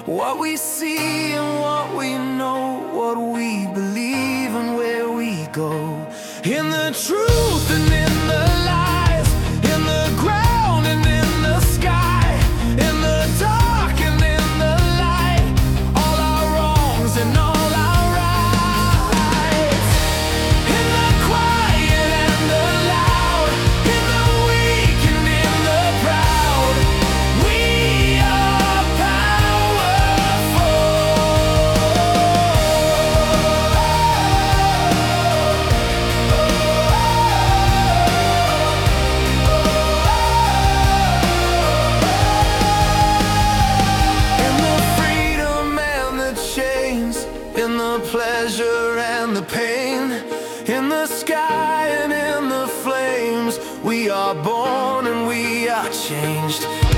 What we see and what we know, what we believe and where we go. In the truth and in the lies, in the ground and in the sky, in the dark and in the light, all our wrongs and all our rights. In the quiet and the loud, in the weak and in the proud, we are powerful. In the freedom and the chains, in the pleasure and the pain, in the sky and in the flames, we are born and we are changed.